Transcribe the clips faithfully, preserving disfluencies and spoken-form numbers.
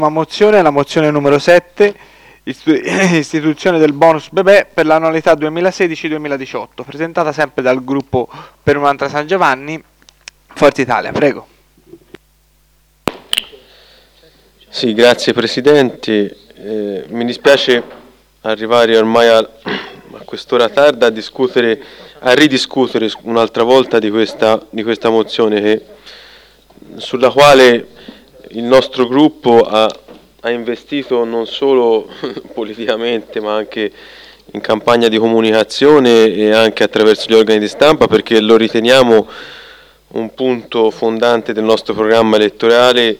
mozione, la mozione numero sette, istu- istituzione del bonus bebè per l'annualità duemilasedici duemiladiciotto, presentata sempre dal gruppo Per un'altra San Giovanni, Forza Italia. Prego. Sì, grazie Presidente. Eh, mi dispiace arrivare ormai a, a quest'ora tarda a discutere, a ridiscutere un'altra volta di questa, di questa mozione che, sulla quale il nostro gruppo ha, ha investito non solo politicamente ma anche in campagna di comunicazione e anche attraverso gli organi di stampa, perché lo riteniamo un punto fondante del nostro programma elettorale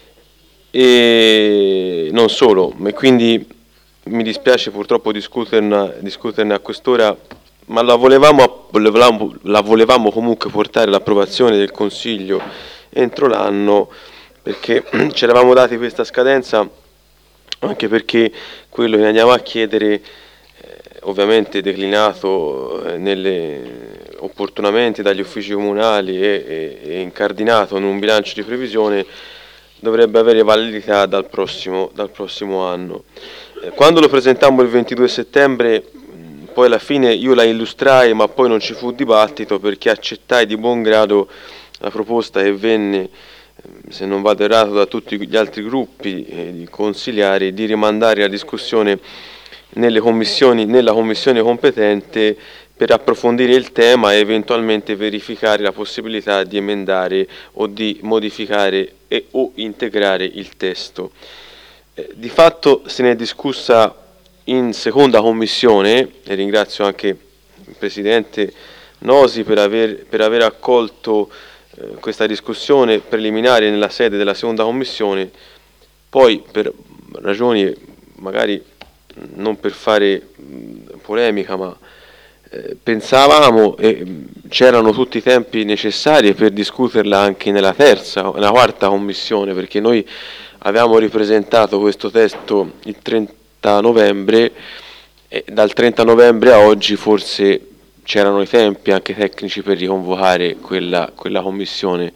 e non solo. E quindi mi dispiace purtroppo discuterne, discuterne a quest'ora, ma la volevamo, volevamo, la volevamo comunque portare all'approvazione del Consiglio entro l'anno, perché ci eravamo dati questa scadenza, anche perché quello che andiamo a chiedere, eh, ovviamente declinato eh, nelle, opportunamente dagli uffici comunali e, e, e incardinato in un bilancio di previsione, dovrebbe avere validità dal prossimo, dal prossimo anno. Eh, quando lo presentammo il ventidue settembre, mh, poi alla fine io la illustrai, ma poi non ci fu dibattito perché accettai di buon grado la proposta che venne, se non vado errato, da tutti gli altri gruppi eh, consigliari, di rimandare la discussione nelle commissioni, nella commissione competente per approfondire il tema e eventualmente verificare la possibilità di emendare o di modificare e o integrare il testo. Eh, di fatto se ne è discussa in seconda commissione, e ringrazio anche il Presidente Nosi per aver, per aver accolto eh, questa discussione preliminare nella sede della seconda commissione. Poi, per ragioni magari non per fare mh, polemica, ma eh, pensavamo e c'erano tutti i tempi necessari per discuterla anche nella terza, nella quarta commissione, perché noi avevamo ripresentato questo testo il trenta novembre e dal trenta novembre a oggi forse c'erano i tempi anche tecnici per riconvocare quella, quella commissione,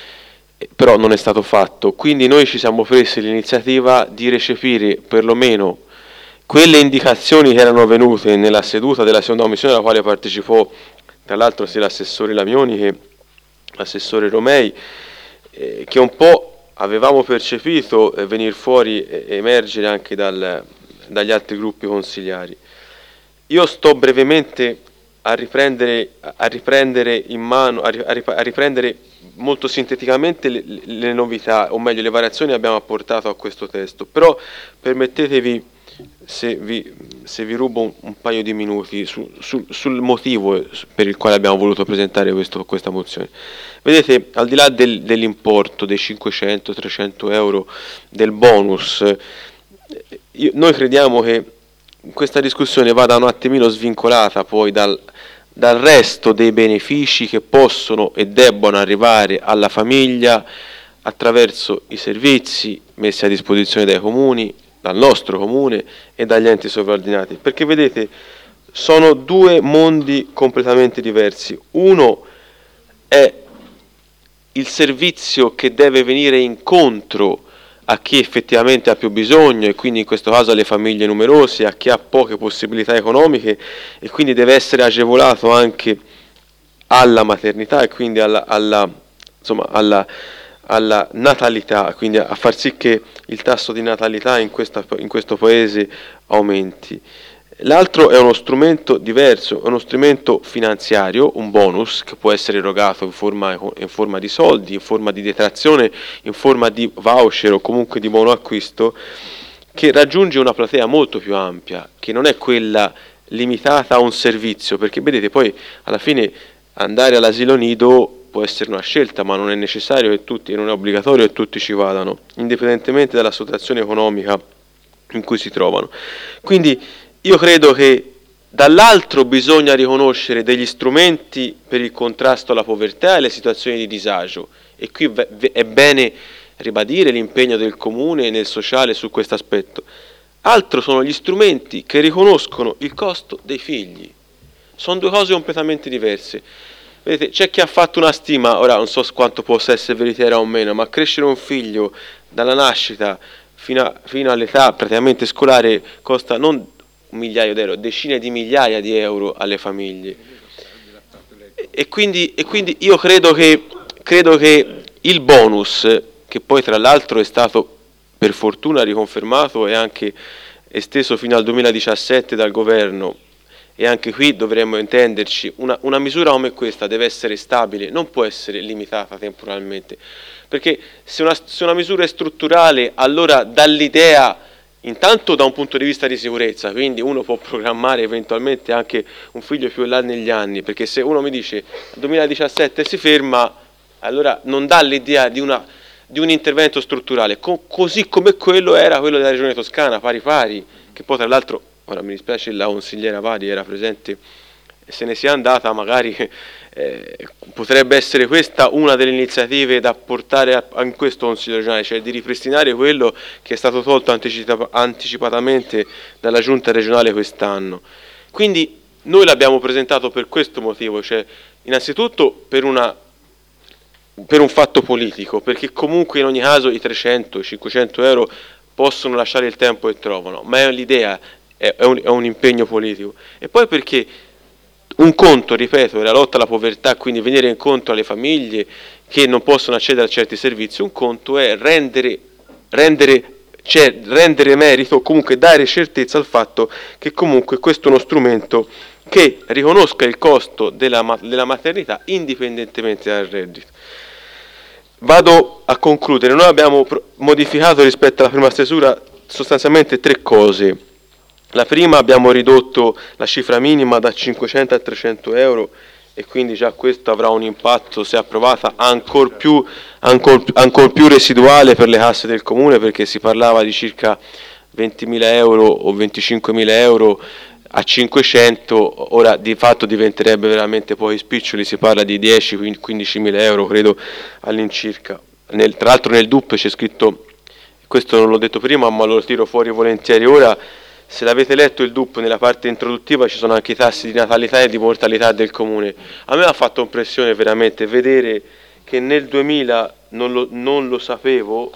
però non è stato fatto. Quindi noi ci siamo presi l'iniziativa di recepire perlomeno quelle indicazioni che erano venute nella seduta della seconda commissione, alla quale partecipò tra l'altro sia l'assessore Lamioni che l'assessore Romei, eh, che un po' avevamo percepito eh, venire fuori e eh, emergere anche dal, dagli altri gruppi consigliari. Io sto brevemente a riprendere, a riprendere in mano, a, a riprendere molto sinteticamente le, le novità, o meglio le variazioni che abbiamo apportato a questo testo, però permettetevi, se vi, se vi rubo un, un paio di minuti su, su, sul motivo per il quale abbiamo voluto presentare questo, questa mozione. Vedete, al di là del, dell'importo dei cinquecento trecento euro del bonus, io, noi crediamo che questa discussione vada un attimino svincolata poi dal, dal resto dei benefici che possono e debbono arrivare alla famiglia attraverso i servizi messi a disposizione dai comuni, dal nostro comune e dagli enti sovraordinati, perché vedete sono due mondi completamente diversi. Uno è il servizio che deve venire incontro a chi effettivamente ha più bisogno, e quindi in questo caso alle famiglie numerose, a chi ha poche possibilità economiche, e quindi deve essere agevolato anche alla maternità e quindi alla, alla, insomma, alla alla natalità, quindi a far sì che il tasso di natalità in, questa, in questo paese aumenti. L'altro è uno strumento diverso, è uno strumento finanziario, un bonus che può essere erogato in forma, in forma di soldi, in forma di detrazione, in forma di voucher o comunque di buono acquisto, che raggiunge una platea molto più ampia, che non è quella limitata a un servizio, perché vedete poi alla fine andare all'asilo nido può essere una scelta, ma non è necessario che tutti, non è obbligatorio che tutti ci vadano, indipendentemente dalla situazione economica in cui si trovano. Quindi io credo che dall'altro bisogna riconoscere degli strumenti per il contrasto alla povertà e alle situazioni di disagio, e qui è bene ribadire l'impegno del comune e nel sociale su questo aspetto. Altro sono gli strumenti che riconoscono il costo dei figli. Sono due cose completamente diverse. Vedete, c'è chi ha fatto una stima, ora non so quanto possa essere veritiera o meno, ma crescere un figlio dalla nascita fino, a, fino all'età praticamente scolare costa non un migliaio di euro, decine di migliaia di euro alle famiglie. E quindi, e quindi io credo che, credo che il bonus, che poi tra l'altro è stato per fortuna riconfermato e anche esteso fino al duemiladiciassette dal governo, e anche qui dovremmo intenderci, una, una misura come questa deve essere stabile, non può essere limitata temporalmente, perché se una, se una misura è strutturale, allora dall'idea, intanto da un punto di vista di sicurezza, quindi uno può programmare eventualmente anche un figlio più in là negli anni, perché se uno mi dice duemiladiciassette si ferma, allora non dà l'idea di, una, di un intervento strutturale, Co- così come quello era quello della regione Toscana, pari pari, che poi tra l'altro, ora mi dispiace, la consigliera Vari era presente e se ne sia andata, magari eh, potrebbe essere questa una delle iniziative da portare a, a in questo Consiglio regionale, cioè di ripristinare quello che è stato tolto anticipa- anticipatamente dalla Giunta regionale quest'anno. Quindi noi l'abbiamo presentato per questo motivo, cioè innanzitutto per una per un fatto politico, perché comunque in ogni caso i trecento cinquecento euro possono lasciare il tempo che trovano, ma è l'idea, è un, è un impegno politico. E poi perché un conto, ripeto, è la lotta alla povertà, quindi venire incontro alle famiglie che non possono accedere a certi servizi, un conto è rendere, rendere, cioè, rendere merito, o comunque dare certezza al fatto che comunque questo è uno strumento che riconosca il costo della, della maternità indipendentemente dal reddito. Vado a concludere. Noi abbiamo modificato rispetto alla prima stesura sostanzialmente tre cose. La prima, abbiamo ridotto la cifra minima da cinquecento a trecento euro e quindi già questo avrà un impatto, se approvata, ancor più, ancor, ancor più residuale per le casse del comune, perché si parlava di circa ventimila euro o venticinquemila euro a cinquecento, ora di fatto diventerebbe veramente pochi spiccioli, si parla di dieci quindicimila euro credo all'incirca. Nel, tra l'altro nel D U P c'è scritto, questo non l'ho detto prima ma lo tiro fuori volentieri ora, se l'avete letto il D U P nella parte introduttiva ci sono anche i tassi di natalità e di mortalità del comune. A me ha fatto impressione veramente vedere che nel duemila, non lo, non lo sapevo,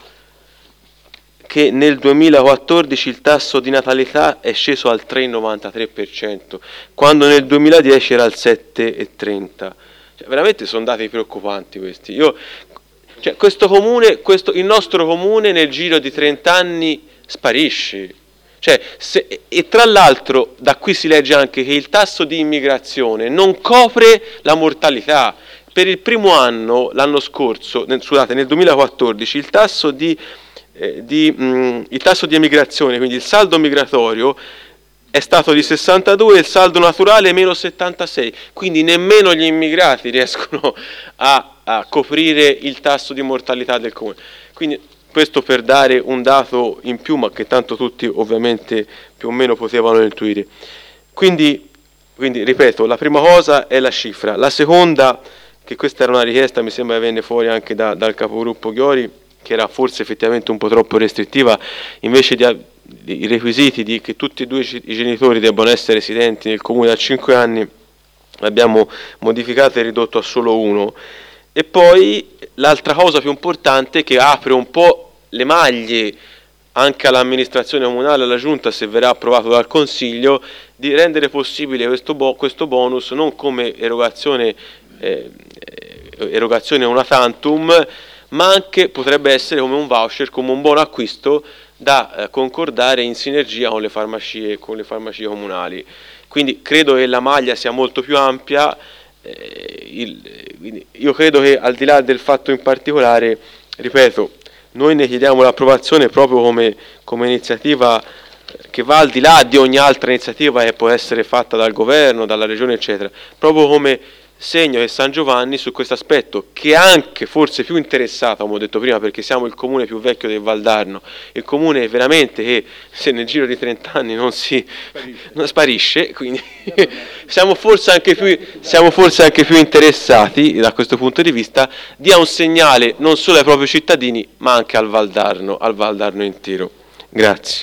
che nel duemilaquattordici il tasso di natalità è sceso al tre virgola novantatré per cento, quando nel duemiladieci era al sette virgola trenta per cento. Cioè, veramente sono dati preoccupanti questi. Io, cioè, questo comune, questo, il nostro comune nel giro di trenta anni sparisce. Cioè, se, e tra l'altro da qui si legge anche che il tasso di immigrazione non copre la mortalità. Per il primo anno, l'anno scorso, nel, scusate, nel duemilaquattordici, il tasso di Eh, di, mh, il tasso di emigrazione, quindi il saldo migratorio, è stato di sessantadue e il saldo naturale meno settantasei, quindi nemmeno gli immigrati riescono a, a coprire il tasso di mortalità del comune. Quindi questo per dare un dato in più, ma che tanto tutti ovviamente più o meno potevano intuire. Quindi, quindi ripeto, la prima cosa è la cifra, la seconda, che questa era una richiesta, mi sembra venne fuori anche da, dal capogruppo Ghiori, che era forse effettivamente un po' troppo restrittiva, invece di, di, i requisiti di che tutti e due i genitori debbano essere residenti nel comune da cinque anni, l'abbiamo modificato e ridotto a solo uno. E poi l'altra cosa più importante, che apre un po' le maglie anche all'amministrazione comunale, alla giunta, se verrà approvato dal Consiglio, di rendere possibile questo, bo- questo bonus non come erogazione, eh, erogazione una tantum, ma anche potrebbe essere come un voucher, come un buon acquisto da eh, concordare in sinergia con le farmacie, con le farmacie comunali. Quindi credo che la maglia sia molto più ampia, eh, il, io credo che al di là del fatto in particolare, ripeto, noi ne chiediamo l'approvazione proprio come, come iniziativa che va al di là di ogni altra iniziativa che può essere fatta dal governo, dalla regione eccetera, proprio come segno che San Giovanni su questo aspetto, che è anche forse più interessato, come ho detto prima, perché siamo il comune più vecchio del Valdarno, il comune veramente che se nel giro di trenta anni non si sparisce, non sparisce quindi siamo, forse anche più, siamo forse anche più interessati da questo punto di vista, dia un segnale non solo ai propri cittadini ma anche al Valdarno, al Valdarno intero. Grazie.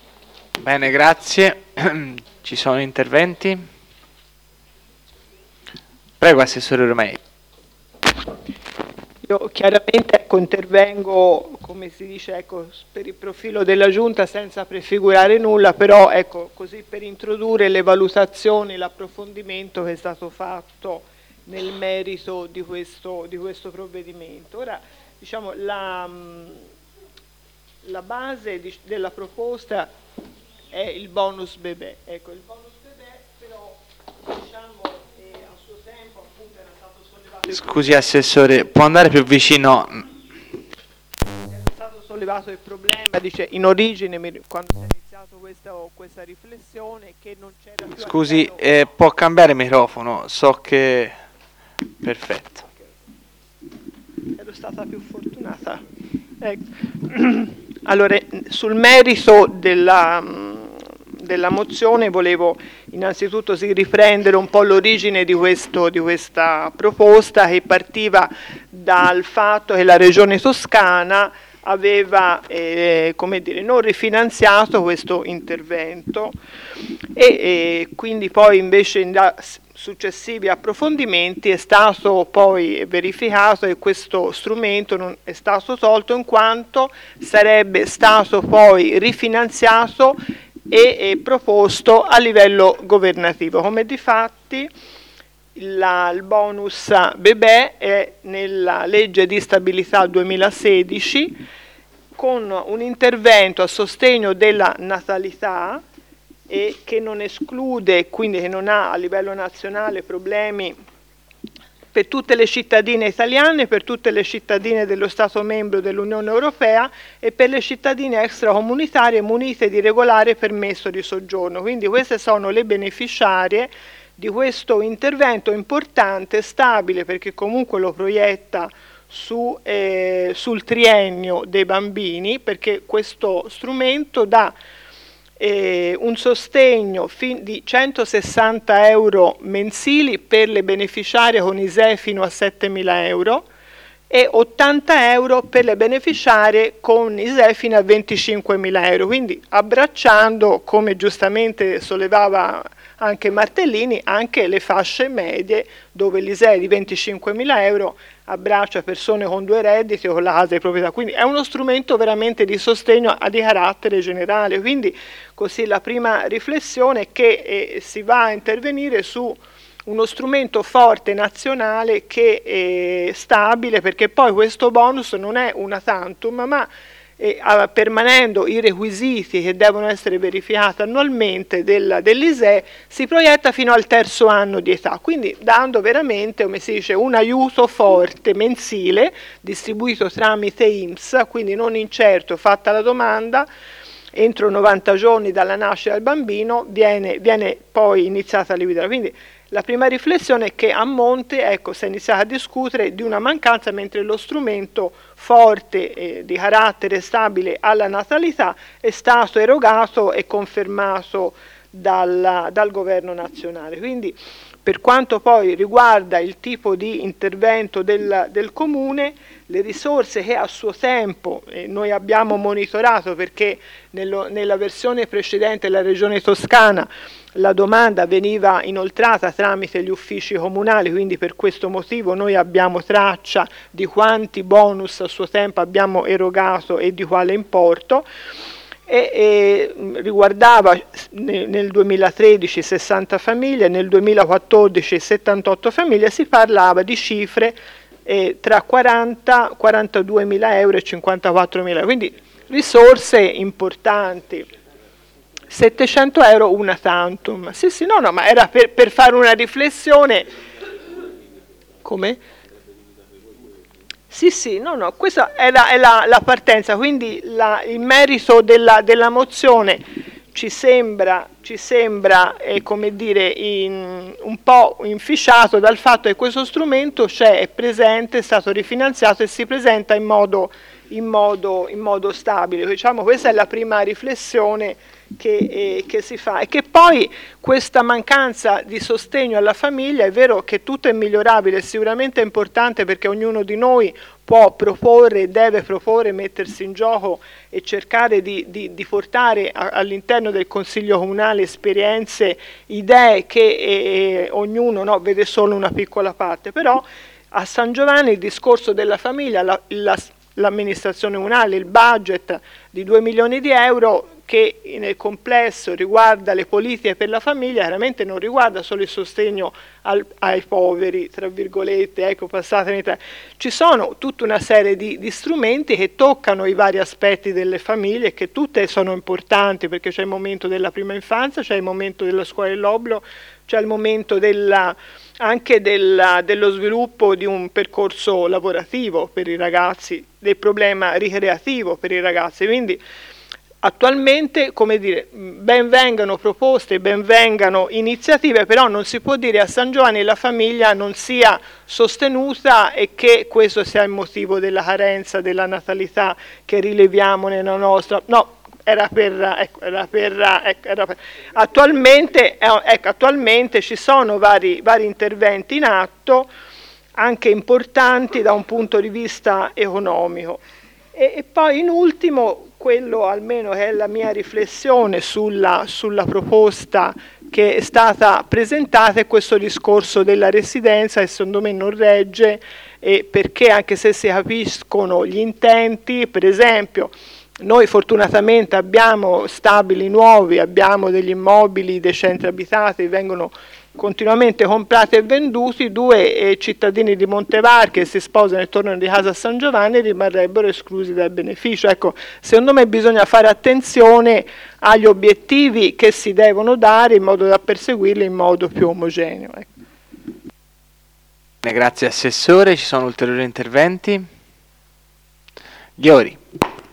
Bene, grazie. Ci sono interventi? Prego, Assessore Romei. Io chiaramente ecco, intervengo, come si dice, ecco, per il profilo della Giunta senza prefigurare nulla, però ecco, così per introdurre le valutazioni, l'approfondimento che è stato fatto nel merito di questo, di questo provvedimento. Ora, diciamo, la, la base di, della proposta è il bonus bebè. Ecco, il bonus bebè però, diciamo, eh, a suo tempo appunto era stato sollevato... Scusi Assessore, può andare più vicino? È stato sollevato il problema, dice, in origine, quando si è iniziato questa, questa riflessione, che non c'era più... Scusi, eh, può cambiare microfono? So che... Perfetto. Ero stata più fortunata. Ecco. Allora, sul merito della, della mozione volevo innanzitutto sì, riprendere un po' l'origine di, questo, di questa proposta, che partiva dal fatto che la Regione Toscana aveva eh, come dire, non rifinanziato questo intervento e, e quindi poi invece in da, successivi approfondimenti è stato poi verificato che questo strumento non è stato tolto in quanto sarebbe stato poi rifinanziato e, e proposto a livello governativo, come difatti La, il bonus bebè è nella legge di stabilità duemilasedici con un intervento a sostegno della natalità e che non esclude, quindi che non ha a livello nazionale problemi per tutte le cittadine italiane, per tutte le cittadine dello Stato membro dell'Unione Europea e per le cittadine extracomunitarie munite di regolare permesso di soggiorno. Quindi queste sono le beneficiarie di questo intervento importante, stabile, perché comunque lo proietta su, eh, sul triennio dei bambini, perché questo strumento dà eh, un sostegno fin di centosessanta euro mensili per le beneficiarie con I S E E fino a settemila euro e ottanta euro per le beneficiarie con I S E E fino a venticinquemila euro, quindi abbracciando, come giustamente sollevava anche Martellini, anche le fasce medie dove l'I S E E di venticinquemila euro abbraccia persone con due redditi o con la casa di proprietà, quindi è uno strumento veramente di sostegno di carattere generale. Quindi così la prima riflessione è che eh, si va a intervenire su uno strumento forte nazionale che è stabile, perché poi questo bonus non è una tantum, ma E, a, permanendo i requisiti che devono essere verificati annualmente del, dell'I S E E, si proietta fino al terzo anno di età, quindi dando veramente, come si dice, un aiuto forte mensile distribuito tramite I N P S, quindi non incerto, fatta la domanda, entro novanta giorni dalla nascita del bambino viene, viene poi iniziata la vita. Quindi la prima riflessione è che a monte ecco, si è iniziato a discutere di una mancanza, mentre lo strumento forte eh, di carattere stabile alla natalità è stato erogato e confermato dal, dal governo nazionale. Quindi per quanto poi riguarda il tipo di intervento del, del comune, le risorse che a suo tempo eh, noi abbiamo monitorato, perché nello, nella versione precedente della Regione Toscana la domanda veniva inoltrata tramite gli uffici comunali, quindi per questo motivo noi abbiamo traccia di quanti bonus a suo tempo abbiamo erogato e di quale importo, e, e riguardava nel duemilatredici sessanta famiglie, nel duemilaquattordici settantotto famiglie, si parlava di cifre eh, tra quaranta quarantaduemila euro e cinquantaquattromila euro, quindi risorse importanti. settecento euro una tantum. Sì, sì, no, no, ma era per, per fare una riflessione. Come? Sì, sì, no, no, questa è la, è la, la partenza, quindi la, il merito della, della mozione ci sembra, ci sembra eh, come dire, in, un po' inficiato dal fatto che questo strumento c'è, è presente, è stato rifinanziato e si presenta in modo, in modo, in modo stabile. Diciamo, questa è la prima riflessione Che, eh, che si fa, e che poi questa mancanza di sostegno alla famiglia, è vero che tutto è migliorabile, sicuramente è importante, perché ognuno di noi può proporre, deve proporre, mettersi in gioco e cercare di, di, di portare a, all'interno del Consiglio Comunale esperienze, idee che eh, ognuno no, vede solo una piccola parte, però a San Giovanni il discorso della famiglia, la, la, l'amministrazione comunale, il budget di due milioni di euro che nel complesso riguarda le politiche per la famiglia, chiaramente non riguarda solo il sostegno al, ai poveri, tra virgolette, ecco, passatemi in Italia. Ci sono tutta una serie di, di strumenti che toccano i vari aspetti delle famiglie, che tutte sono importanti, perché c'è il momento della prima infanzia, c'è il momento della scuola dell'obbligo, c'è il momento della, anche della, dello sviluppo di un percorso lavorativo per i ragazzi, del problema ricreativo per i ragazzi, quindi attualmente, come dire, ben vengano proposte, ben vengano iniziative, però non si può dire a San Giovanni la famiglia non sia sostenuta e che questo sia il motivo della carenza della natalità che rileviamo nella nostra... No, era per... Ecco, era per, ecco, era per attualmente, ecco, attualmente ci sono vari, vari interventi in atto, anche importanti da un punto di vista economico. E, e poi in ultimo, quello almeno che è la mia riflessione sulla, sulla proposta che è stata presentata, è questo discorso della residenza che secondo me non regge, e perché anche se si capiscono gli intenti, per esempio noi fortunatamente abbiamo stabili nuovi, abbiamo degli immobili dei centri abitati, vengono continuamente comprati e venduti, due eh, cittadini di Montevar che si sposano e tornano di casa a San Giovanni rimarrebbero esclusi dal beneficio. Ecco, secondo me bisogna fare attenzione agli obiettivi che si devono dare in modo da perseguirli in modo più omogeneo. Ecco. Grazie Assessore, ci sono ulteriori interventi? Ghiori.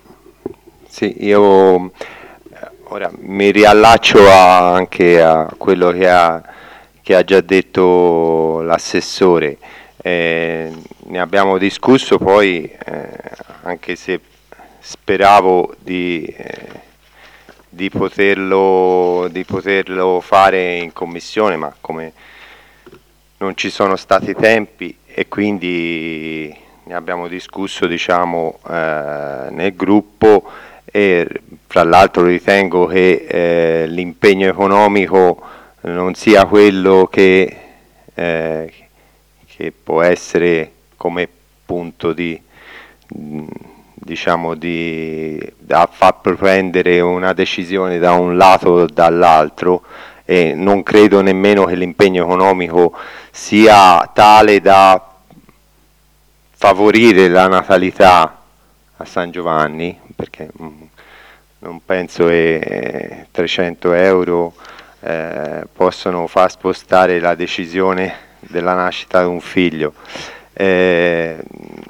Sì, io ora mi riallaccio a, anche a quello che ha che ha già detto l'assessore, eh, ne abbiamo discusso poi, eh, anche se speravo di, eh, di, poterlo, di poterlo fare in commissione, ma come non ci sono stati tempi e quindi ne abbiamo discusso, diciamo, eh, nel gruppo, e fra l'altro ritengo che eh, l'impegno economico non sia quello che, eh, che può essere come punto di, diciamo, di da far prendere una decisione da un lato o dall'altro, e non credo nemmeno che l'impegno economico sia tale da favorire la natalità a San Giovanni, perché mh, non penso che trecento euro Eh, possono far spostare la decisione della nascita di un figlio. Eh,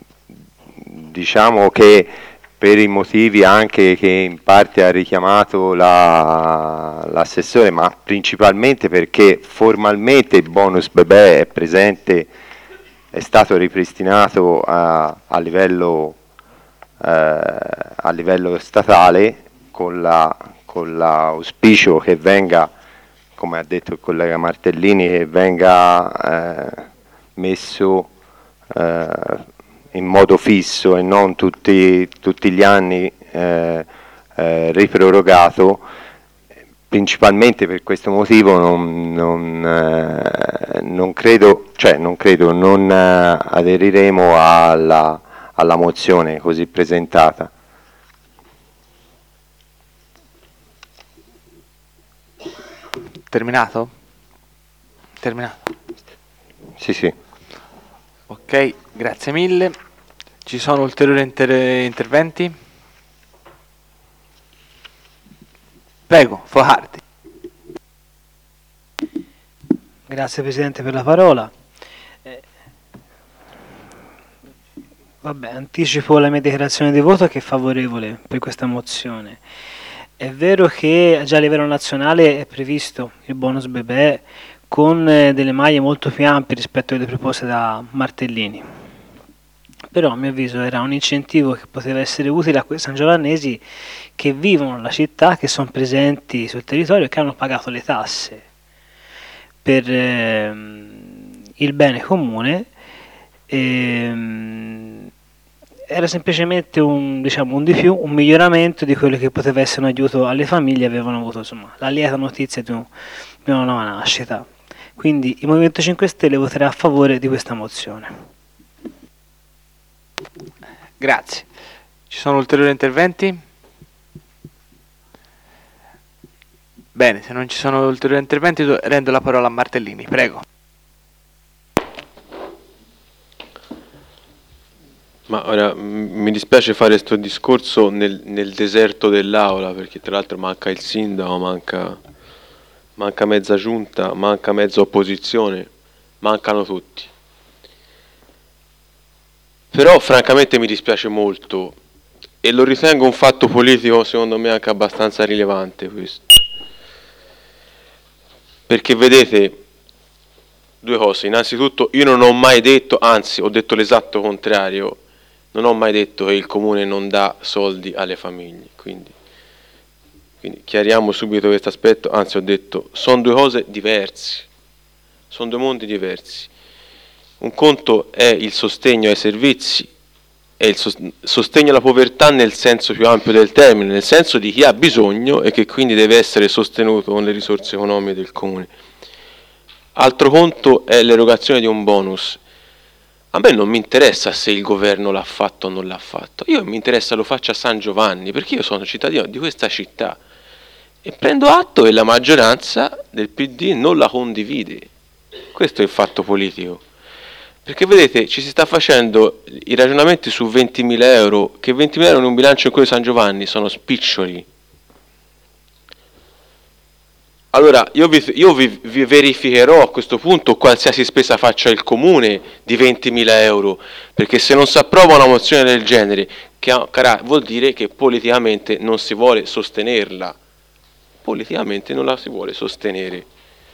diciamo che per i motivi anche che in parte ha richiamato la, l'assessore, ma principalmente perché formalmente il bonus bebè è presente, è stato ripristinato a, a livello eh, a livello statale, con la con l'auspicio che venga, come ha detto il collega Martellini, che venga eh, messo eh, in modo fisso e non tutti, tutti gli anni eh, eh, riprorogato. Principalmente per questo motivo non, non, eh, non credo, cioè non credo, non eh, aderiremo alla, alla mozione così presentata. Terminato? Terminato. Sì, sì. Ok, grazie mille. Ci sono ulteriori inter- interventi? Prego, Focardi. Grazie Presidente per la parola. Eh, vabbè, anticipo la mia dichiarazione di voto, che è favorevole per questa mozione. È vero che già a livello nazionale è previsto il bonus bebè con eh, delle maglie molto più ampie rispetto alle proposte da Martellini, però a mio avviso era un incentivo che poteva essere utile a quei sangiovannesi che vivono la città, che sono presenti sul territorio e che hanno pagato le tasse per ehm, il bene comune. Ehm, era semplicemente un, diciamo, un di più, un miglioramento di quello che poteva essere un aiuto alle famiglie. Avevano avuto, insomma, la lieta notizia di, un, di una nuova nascita. Quindi il Movimento cinque Stelle voterà a favore di questa mozione. Grazie. Ci sono ulteriori interventi? Bene, se non ci sono ulteriori interventi rendo la parola a Martellini, prego. Ma ora mi dispiace fare questo discorso nel, nel deserto dell'aula, perché tra l'altro manca il sindaco, manca, manca mezza giunta, manca mezza opposizione, mancano tutti. Però francamente mi dispiace molto e lo ritengo un fatto politico secondo me anche abbastanza rilevante questo. Perché vedete, due cose: innanzitutto io non ho mai detto, anzi ho detto l'esatto contrario, non ho mai detto che il comune non dà soldi alle famiglie, quindi, quindi chiariamo subito questo aspetto, anzi ho detto sono due cose diverse, sono due mondi diversi. Un conto è il sostegno ai servizi, è il sostegno alla povertà nel senso più ampio del termine, nel senso di chi ha bisogno e che quindi deve essere sostenuto con le risorse economiche del comune. Altro conto è l'erogazione di un bonus. A me non mi interessa se il governo l'ha fatto o non l'ha fatto, io mi interessa lo faccia a San Giovanni, perché io sono cittadino di questa città e prendo atto che la maggioranza del P D non la condivide. Questo è il fatto politico. Perché vedete, ci si sta facendo i ragionamenti su ventimila euro, che ventimila euro in un bilancio in quello di San Giovanni sono spiccioli. Allora, io, vi, io vi, vi verificherò a questo punto qualsiasi spesa faccia il comune di ventimila euro, perché se non si approva una mozione del genere, che cara, vuol dire che politicamente non si vuole sostenerla. Politicamente non la si vuole sostenere.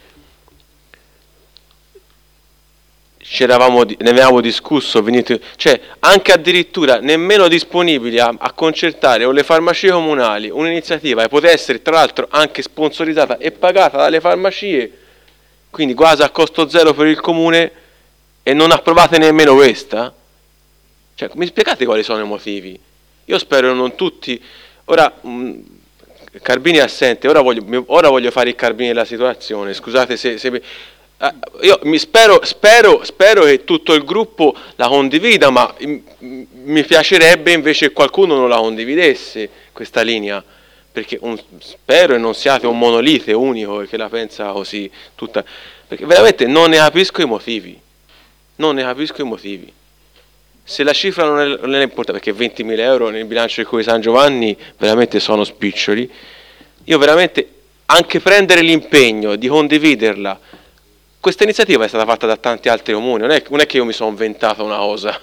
C'eravamo, ne avevamo discusso, venite, cioè anche addirittura nemmeno disponibili a, a concertare con le farmacie comunali un'iniziativa che potesse essere tra l'altro anche sponsorizzata e pagata dalle farmacie, quindi quasi a costo zero per il comune, e non approvate nemmeno questa? Cioè, mi spiegate quali sono i motivi? Io spero non tutti. Ora mh, Carbini è assente, ora voglio, ora voglio fare il Carbini della situazione, scusate se, se io mi spero, spero, spero che tutto il gruppo la condivida, ma mi piacerebbe invece che qualcuno non la condividesse questa linea, perché un, spero e non siate un monolite unico che la pensa così tutta, perché veramente non ne capisco i motivi, non ne capisco i motivi. Se la cifra non è, non è importante, perché ventimila euro nel bilancio di San Giovanni veramente sono spiccioli, io veramente anche prendere l'impegno di condividerla. Questa iniziativa è stata fatta da tanti altri comuni, non è, non è che io mi sono inventato una cosa,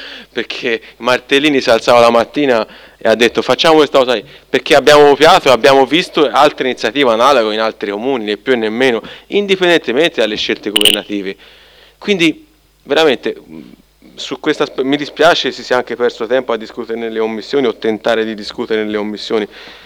perché Martellini si alzava la mattina e ha detto facciamo questa cosa lì, perché abbiamo copiato e abbiamo visto altre iniziative analoghe in altri comuni, né più né meno, indipendentemente dalle scelte governative. Quindi veramente su questa, mi dispiace si sia anche perso tempo a discutere nelle commissioni o tentare di discutere nelle commissioni.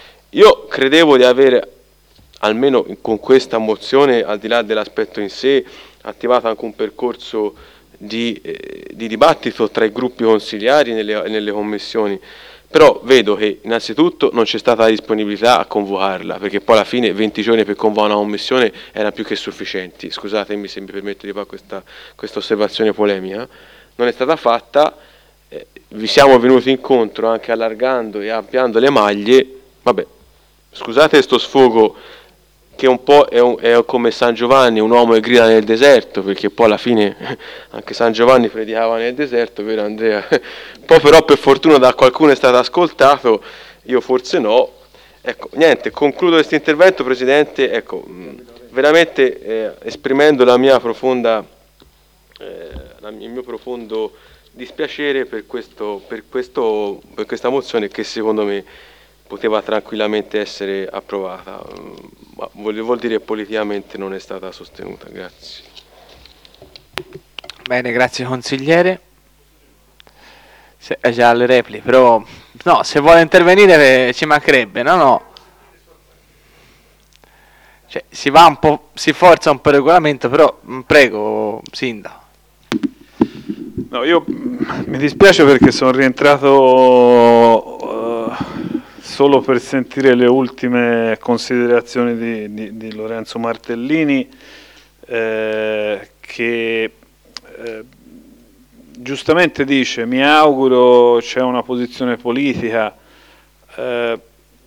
Io credevo di avere, almeno con questa mozione, al di là dell'aspetto in sé, attivato anche un percorso di, eh, di dibattito tra i gruppi consiliari nelle, nelle commissioni, però vedo che innanzitutto non c'è stata la disponibilità a convocarla, perché poi alla fine venti giorni per convocare una commissione erano più che sufficienti, scusatemi se mi permette di fare questa, questa osservazione polemica, non è stata fatta, eh, vi siamo venuti incontro anche allargando e ampliando le maglie, vabbè, scusate sto sfogo, che un po' è, un, è come San Giovanni, un uomo che grida nel deserto, perché poi alla fine anche San Giovanni predicava nel deserto, vero Andrea? Poi però per fortuna da qualcuno è stato ascoltato, io forse no. Ecco, niente, concludo questo intervento, Presidente, ecco, veramente eh, esprimendo la mia profonda, eh, la, il mio profondo dispiacere per, questo, per, questo, per questa mozione che secondo me poteva tranquillamente essere approvata, ma vuol dire politicamente non è stata sostenuta. Grazie. Bene, grazie consigliere. Se, è già alle repliche, però no, se vuole intervenire ci mancherebbe, no no. Cioè, si va un po', si forza un po' il regolamento, però prego, Sindaco. No, io mi dispiace perché sono rientrato uh, solo per sentire le ultime considerazioni di, di, di Lorenzo Martellini, eh, che eh, giustamente dice, mi auguro c'è una posizione politica, eh,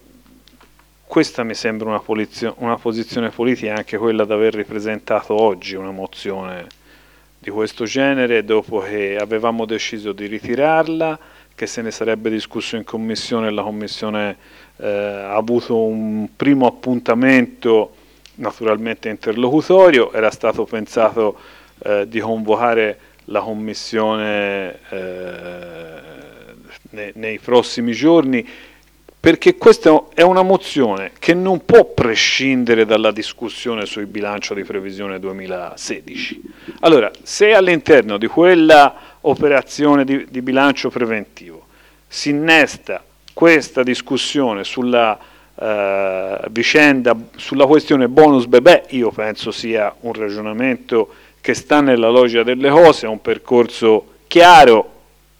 questa mi sembra una, polizio- una posizione politica, anche quella di aver ripresentato oggi una mozione di questo genere, dopo che avevamo deciso di ritirarla, che se ne sarebbe discusso in commissione, la commissione eh, ha avuto un primo appuntamento naturalmente interlocutorio, era stato pensato eh, di convocare la commissione eh, nei, nei prossimi giorni, perché questa è una mozione che non può prescindere dalla discussione sul bilancio di previsione duemilasedici. Allora, se all'interno di quella operazione di, di bilancio preventivo si innesta questa discussione sulla eh, vicenda, sulla questione bonus bebè, io penso sia un ragionamento che sta nella logica delle cose, è un percorso chiaro,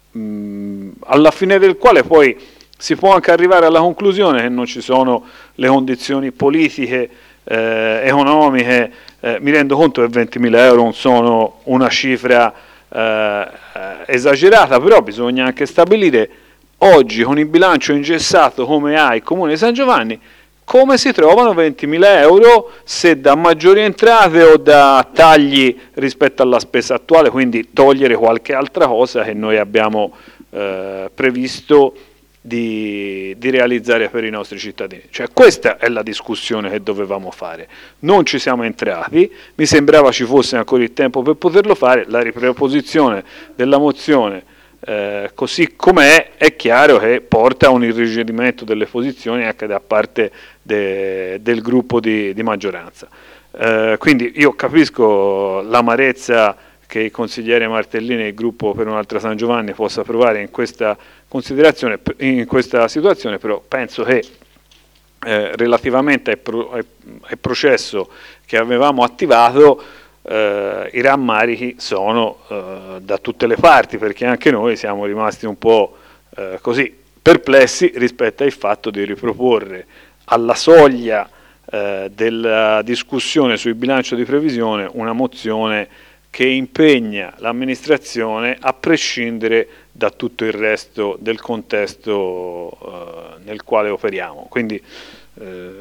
mh, alla fine del quale poi si può anche arrivare alla conclusione che non ci sono le condizioni politiche, eh, economiche. Eh, mi rendo conto che ventimila euro non sono una cifra eh, esagerata, però bisogna anche stabilire oggi, con il bilancio ingessato come ha il Comune di San Giovanni, come si trovano ventimila euro, se da maggiori entrate o da tagli rispetto alla spesa attuale, quindi togliere qualche altra cosa che noi abbiamo eh, previsto Di, di realizzare per i nostri cittadini. Cioè, questa è la discussione che dovevamo fare. Non ci siamo entrati, mi sembrava ci fosse ancora il tempo per poterlo fare. La riproposizione della mozione eh, così com'è, è chiaro che porta a un irrigidimento delle posizioni anche da parte de, del gruppo di, di maggioranza. Eh, quindi io capisco l'amarezza che il consigliere Martellini e il gruppo per un'altra San Giovanni possa provare in questa considerazione, in questa situazione, però penso che eh, relativamente al, pro, al, al processo che avevamo attivato eh, i rammarichi sono eh, da tutte le parti, perché anche noi siamo rimasti un po' eh, così perplessi rispetto al fatto di riproporre alla soglia eh, della discussione sul bilancio di previsione una mozione che impegna l'amministrazione a prescindere da tutto il resto del contesto eh, nel quale operiamo. Quindi eh,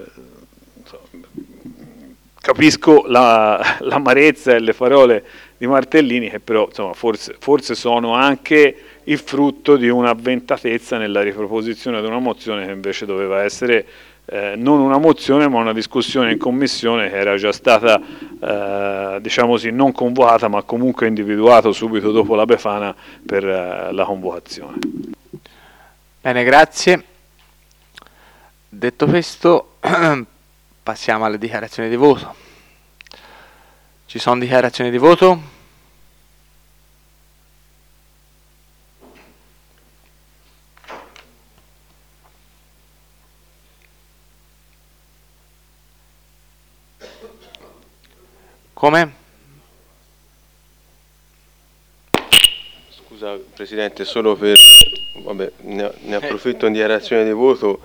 capisco la, l'amarezza e le parole di Martellini, che però insomma, forse, forse sono anche il frutto di un'avventatezza nella riproposizione di una mozione che invece doveva essere Eh, non una mozione ma una discussione in commissione che era già stata eh, diciamo così non convocata, ma comunque individuato subito dopo la Befana per eh, la convocazione. Bene, grazie. Detto questo, passiamo alle dichiarazioni di voto. Ci sono dichiarazioni di voto? Come? Scusa Presidente, solo per, vabbè, ne, ne approfitto in dichiarazione di voto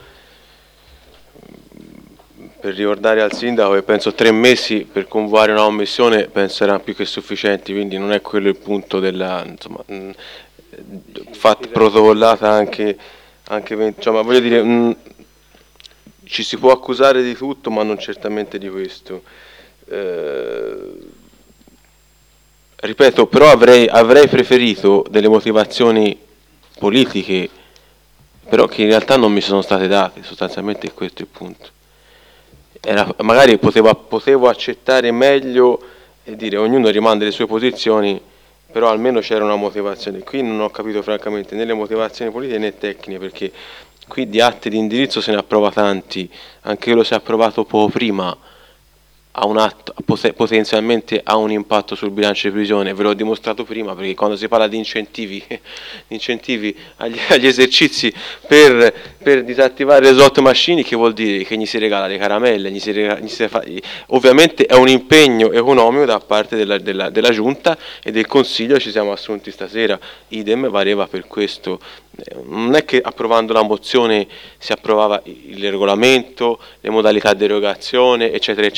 per ricordare al Sindaco che penso tre mesi per convocare una commissione penso erano più che sufficienti, quindi non è quello il punto della, insomma, mh, fatta protocollata anche, anche insomma, voglio dire, mh, ci si può accusare di tutto ma non certamente di questo. Eh, ripeto, però avrei, avrei preferito delle motivazioni politiche, però che in realtà non mi sono state date, sostanzialmente questo è il punto. Era, magari potevo, potevo accettare meglio e dire ognuno rimanda le sue posizioni, però almeno c'era una motivazione. Qui non ho capito francamente né le motivazioni politiche né tecniche, perché qui di atti di indirizzo se ne approva tanti, anche quello si è approvato poco prima, ha un atto, potenzialmente ha un impatto sul bilancio di previsione, ve l'ho dimostrato prima, perché quando si parla di incentivi, incentivi agli, agli esercizi per, per disattivare le slot machine, che vuol dire che gli si regala le caramelle, gli si regala, gli si fa, ovviamente è un impegno economico da parte della, della, della Giunta e del Consiglio, ci siamo assunti stasera, idem valeva per questo. Non è che approvando la mozione si approvava il regolamento, le modalità di erogazione, eccetera, eccetera. È ovvio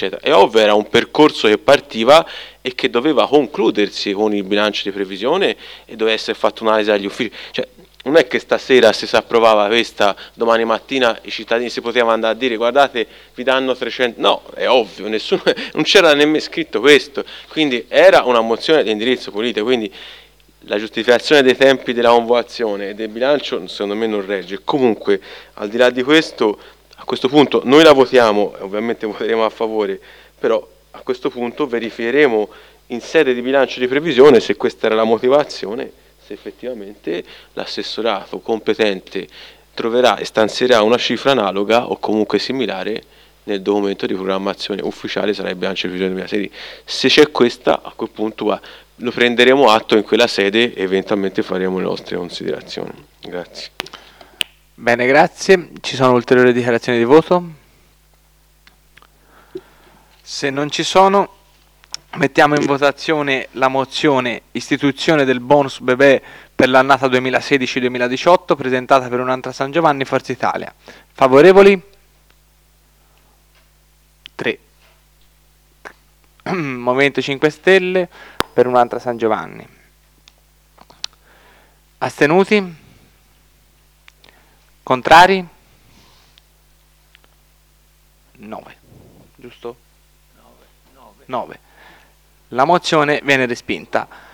ovvio, era un percorso che partiva e che doveva concludersi con il bilancio di previsione e doveva essere fatto un'analisi agli uffici. Cioè, non è che stasera se si approvava questa, domani mattina i cittadini si potevano andare a dire guardate vi danno trecento, no, è ovvio, nessuno, non c'era nemmeno scritto questo, quindi era una mozione di indirizzo politico, quindi la giustificazione dei tempi della convocazione e del bilancio secondo me non regge. Comunque, al di là di questo, a questo punto noi la votiamo, ovviamente voteremo a favore, però a questo punto verificheremo in sede di bilancio di previsione se questa era la motivazione, se effettivamente l'assessorato competente troverà e stanzierà una cifra analoga o comunque similare nel documento di programmazione ufficiale, sarà il bilancio di previsione duemilasedici. Se c'è questa, a quel punto va, lo prenderemo atto in quella sede e eventualmente faremo le nostre considerazioni. Grazie. Bene, grazie. Ci sono ulteriori dichiarazioni di voto? Se non ci sono, mettiamo in votazione la mozione istituzione del bonus bebè per l'annata duemilasedici duemiladiciotto presentata per un'altra San Giovanni Forza Italia. Favorevoli? tre. Movimento cinque Stelle per un'altra San Giovanni. Astenuti? Contrari? nove. Giusto? nove. La mozione viene respinta.